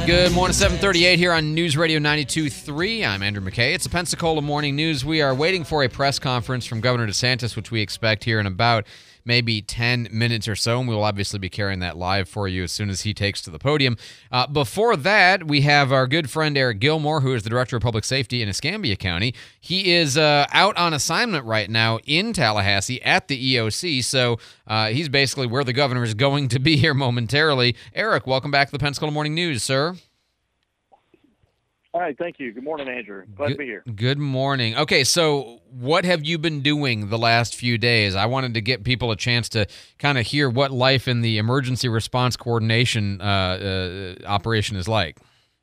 Good morning, 7:38 here on News Radio 92.3. I'm Andrew McKay. It's a Pensacola Morning News. We are waiting for a press conference from Governor DeSantis, which we expect here in about maybe 10 minutes or so, and we will obviously be carrying that live for you as soon as he takes to the podium. Before that, we have our good friend Eric Gilmore, who is the Director of Public Safety in Escambia County. He is out on assignment right now in Tallahassee at the EOC, so he's basically where the governor is going to be here momentarily. Eric, welcome back to the Pensacola Morning News, sir. All right, thank you. Good morning, Andrew. Glad to be here. Good morning. Okay, so what have you been doing the last few days? I wanted to get people a chance to kind of hear what life in the emergency response coordination operation is like.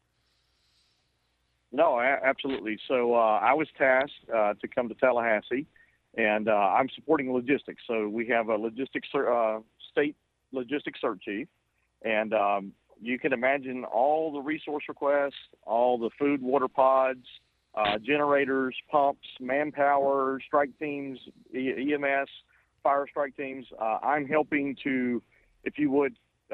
No, absolutely. So I was tasked to come to Tallahassee, and I'm supporting logistics. So we have a state logistics cert chief, and you can imagine all the resource requests, all the food, water pods, generators, pumps, manpower, strike teams, EMS, fire strike teams. I'm helping to, if you would,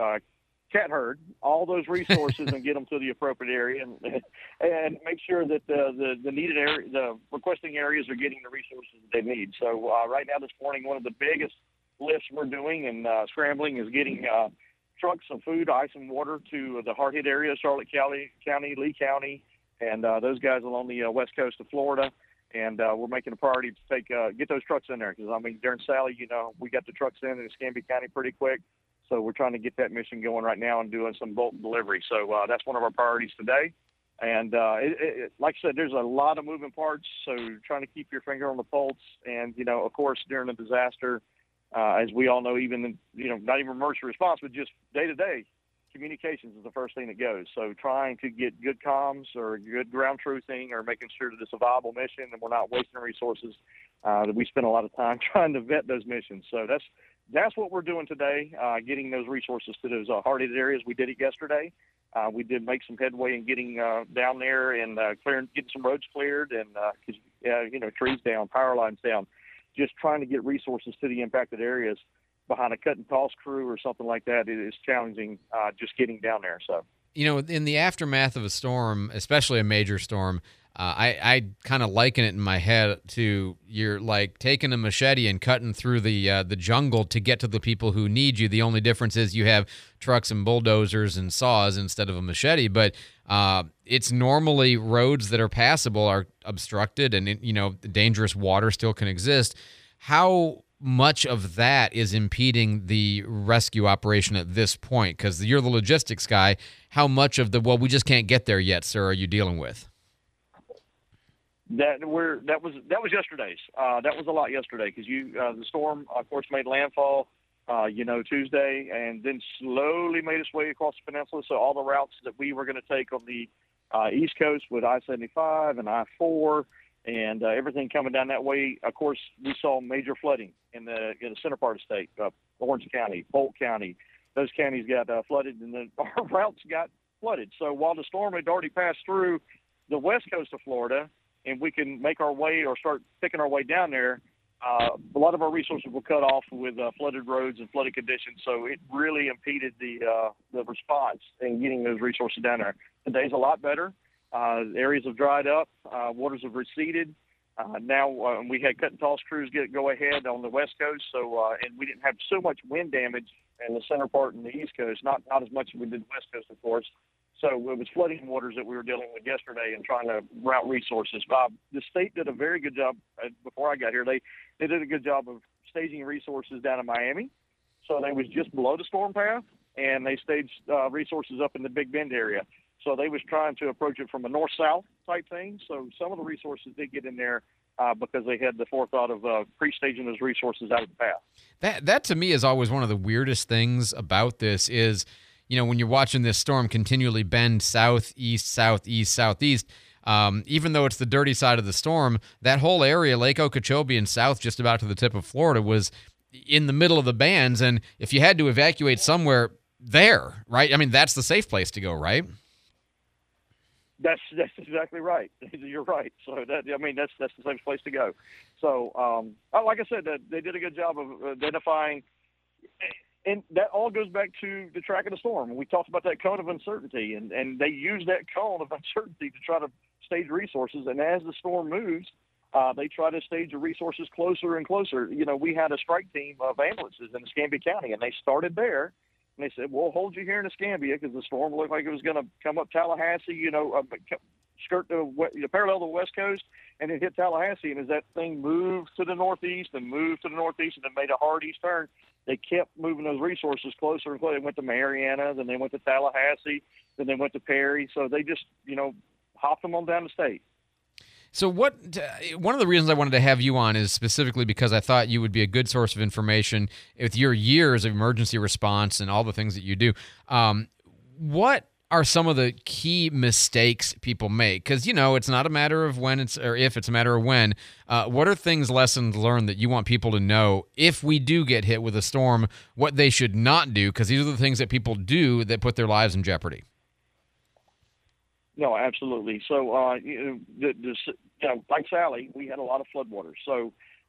cat herd all those resources and get them to the appropriate area and make sure that the needed area, the requesting areas are getting the resources that they need. So right now this morning, one of the biggest lifts we're doing and scrambling is getting trucks of food, ice, and water to the hard-hit areas, Charlotte County, Lee County, and those guys along the west coast of Florida. And we're making a priority to get those trucks in there because, I mean, during Sally, we got the trucks in Escambia County pretty quick. So we're trying to get that mission going right now and doing some bulk delivery. So that's one of our priorities today. And like I said, there's a lot of moving parts, so trying to keep your finger on the pulse. And, of course, during a disaster, as we all know, even, not even emergency response, but just day-to-day, communications is the first thing that goes. So trying to get good comms or good ground truthing or making sure that it's a viable mission and we're not wasting resources, that we spend a lot of time trying to vet those missions. So that's what we're doing today, getting those resources to those hard-hit areas. We did it yesterday. We did make some headway in getting down there and getting some roads cleared and, trees down, power lines down. Just trying to get resources to the impacted areas behind a cut and toss crew or something like that, it is challenging just getting down there. So, in the aftermath of a storm, especially a major storm, I kind of liken it in my head to you're like taking a machete and cutting through the jungle to get to the people who need you. The only difference is you have trucks and bulldozers and saws instead of a machete, but it's normally roads that are passable are obstructed and, dangerous water still can exist. How much of that is impeding the rescue operation at this point? Because you're the logistics guy. How much of we just can't get there yet, sir, are you dealing with? That was yesterday's. That was a lot yesterday because the storm, of course, made landfall, Tuesday, and then slowly made its way across the peninsula. So all the routes that we were going to take on the East Coast with I-75 and I-4 and everything coming down that way. Of course, we saw major flooding in the center part of the state, Orange County, Polk County. Those counties got flooded, and then our routes got flooded. So while the storm had already passed through the west coast of Florida, and we can make our way or start picking our way down there, a lot of our resources were cut off with flooded roads and flooded conditions. So it really impeded the response in getting those resources down there. Today's a lot better. Areas have dried up. Waters have receded. Now we had cut and toss crews go ahead on the west coast. So and we didn't have so much wind damage in the center part and the east coast. Not as much as we did the west coast, of course. So it was flooding waters that we were dealing with yesterday and trying to route resources. The state did a very good job before I got here. They did a good job of staging resources down in Miami. So they was just below the storm path, and they staged resources up in the Big Bend area. So they was trying to approach it from a north-south type thing. So some of the resources did get in there because they had the forethought of pre-staging those resources out of the path. That to me is always one of the weirdest things about this is, when you're watching this storm continually bend southeast, southeast, southeast, even though it's the dirty side of the storm, that whole area, Lake Okeechobee and south just about to the tip of Florida, was in the middle of the bands. And if you had to evacuate somewhere there, right? I mean, that's the safe place to go, right? That's exactly right. You're right. So that's the safest place to go. So like I said, they did a good job of identifying. And that all goes back to the track of the storm. We talked about that cone of uncertainty, and they use that cone of uncertainty to try to stage resources. And as the storm moves, they try to stage the resources closer and closer. You know, we had a strike team of ambulances in Escambia County, and they started there. And they said, we'll hold you here in Escambia because the storm looked like it was going to come up Tallahassee, skirt parallel to the West Coast, and then hit Tallahassee. And as that thing moved to the northeast and moved to the northeast and then made a hard east turn, they kept moving those resources closer and closer. They went to Marietta, then they went to Tallahassee, then they went to Perry. So they just, hopped them on down the state. So one of the reasons I wanted to have you on is specifically because I thought you would be a good source of information with your years of emergency response and all the things that you do. What are some of the key mistakes people make? Because, it's not a matter of when or if, it's a matter of when. What are lessons learned that you want people to know if we do get hit with a storm, what they should not do? Because these are the things that people do that put their lives in jeopardy. No, absolutely. So, like Sally, we had a lot of floodwaters. So,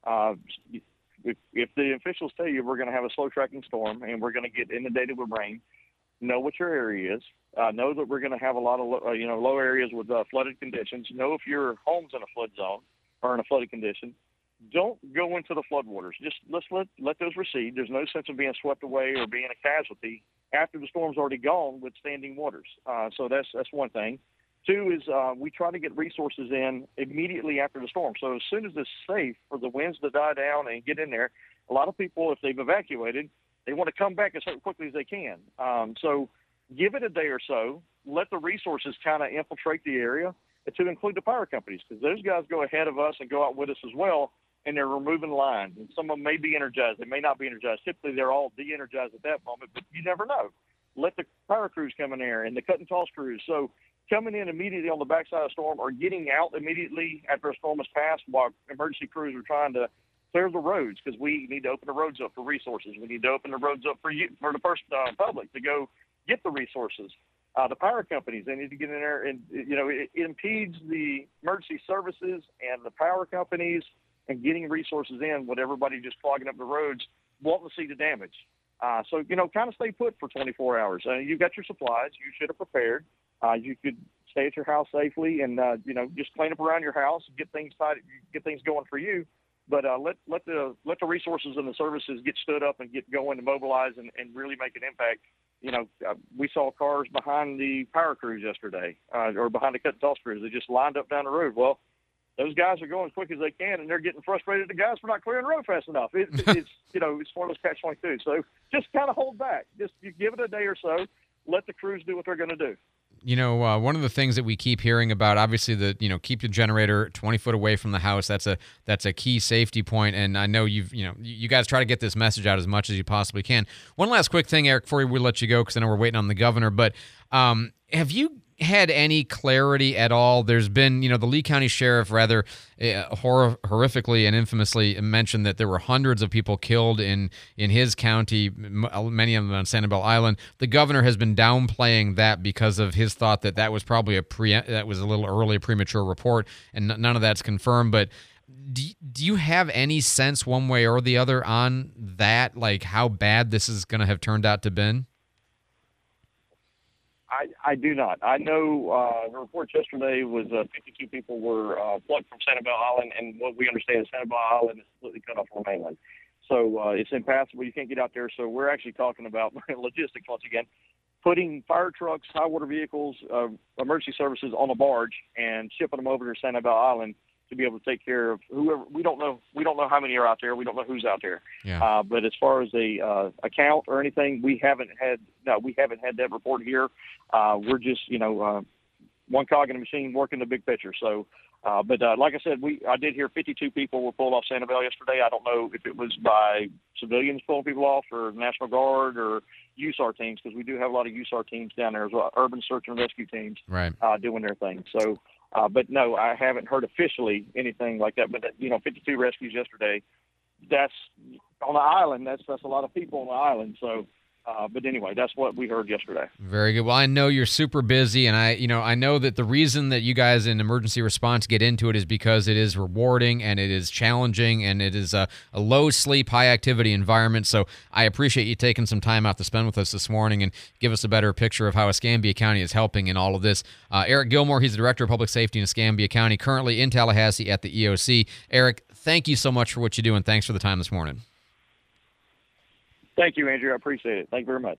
if the officials tell you we're going to have a slow tracking storm and we're going to get inundated with rain, know what your area is. Know that we're going to have a lot of low areas with flooded conditions. Know if your home's in a flood zone or in a flooded condition. Don't go into the floodwaters. Just let those recede. There's no sense of being swept away or being a casualty after the storm's already gone with standing waters. So that's one thing. Two is we try to get resources in immediately after the storm. So as soon as it's safe for the winds to die down and get in there, a lot of people, if they've evacuated, they want to come back as quickly as they can. So give it a day or so. Let the resources kind of infiltrate the area, to include the power companies, because those guys go ahead of us and go out with us as well, and they're removing lines. And some of them may be energized. They may not be energized. Typically, they're all de-energized at that moment, but you never know. Let the power crews come in there and the cut and toss crews. So coming in immediately on the backside of a storm or getting out immediately after a storm has passed while emergency crews are trying to clear the roads, because we need to open the roads up for resources. We need to open the roads up for the public to go get the resources. The power companies, they need to get in there, and it impedes the emergency services and the power companies and getting resources in with everybody just clogging up the roads, wanting to see the damage. So kind of stay put for 24 hours. You've got your supplies. You should have prepared. You could stay at your house safely and, just clean up around your house, get things going for you. But let the resources and the services get stood up and get going and mobilize and really make an impact. We saw cars behind the power crews yesterday, or behind the cut and toss crews. They just lined up down the road. Well, those guys are going as quick as they can, and they're getting frustrated at the guys for not clearing the road fast enough. It's it's one of those catch-22. So just kind of hold back. Just you give it a day or so. Let the crews do what they're going to do. One of the things that we keep hearing about, obviously, keep the generator 20 foot away from the house. That's a key safety point, and I know you guys try to get this message out as much as you possibly can. One last quick thing, Eric, before we let you go, because I know we're waiting on the governor, but have you had any clarity at all? There's been, the Lee County Sheriff rather horrifically and infamously mentioned that there were hundreds of people killed in his county, many of them on Sanibel Island. The governor has been downplaying that because of his thought that was probably that was a little early, premature report, and none of that's confirmed. But do you have any sense one way or the other on that, like how bad this is going to have turned out to been? I do not. I know the report yesterday was 52 people were plucked from Sanibel Island, and what we understand is Sanibel Island is completely cut off from the mainland. So it's impassable. You can't get out there. So we're actually talking about logistics once again, putting fire trucks, high water vehicles, emergency services on a barge and shipping them over to Sanibel Island to be able to take care of whoever. We don't know how many are out there. We don't know who's out there. Yeah. But as far as a account or anything, we haven't had that report here. We're just one cog in the machine working the big picture. So, but like I said, I did hear 52 people were pulled off Sanibel yesterday. I don't know if it was by civilians pulling people off or National Guard or USAR teams, because we do have a lot of USAR teams down there as well, urban search and rescue teams, right, doing their thing. So. But no, I haven't heard officially anything like that. But 52 rescues yesterday. That's on the island. That's a lot of people on the island. So, But anyway, that's what we heard yesterday. Very good. Well, I know you're super busy, and I know that the reason that you guys in emergency response get into it is because it is rewarding and it is challenging and it is a low sleep, high activity environment. So I appreciate you taking some time out to spend with us this morning and give us a better picture of how Escambia County is helping in all of this. Eric Gilmore, he's the Director of Public Safety in Escambia County, currently in Tallahassee at the EOC. Eric, thank you so much for what you do, and thanks for the time this morning. Thank you, Andrew. I appreciate it. Thank you very much.